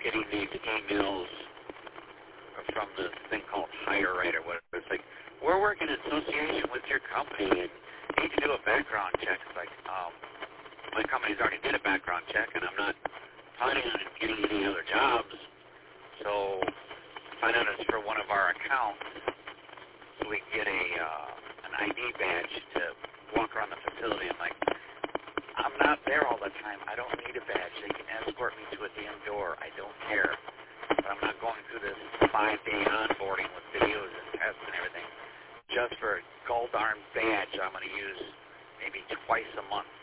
getting these emails from this thing called HireRight or whatever. It's like, we're working in association with your company and need to do a background check. It's like, my company's already did a background check, and I'm not planning on getting any other jobs. So find out it's for one of our accounts so we can get an ID badge to walk around the facility. I'm like, I'm not there all the time. I don't need a badge. They can escort me to a damn door. I don't care. But I'm not going through this 5-day onboarding with videos and tests and everything just for a gold arm badge I'm going to use maybe twice a month.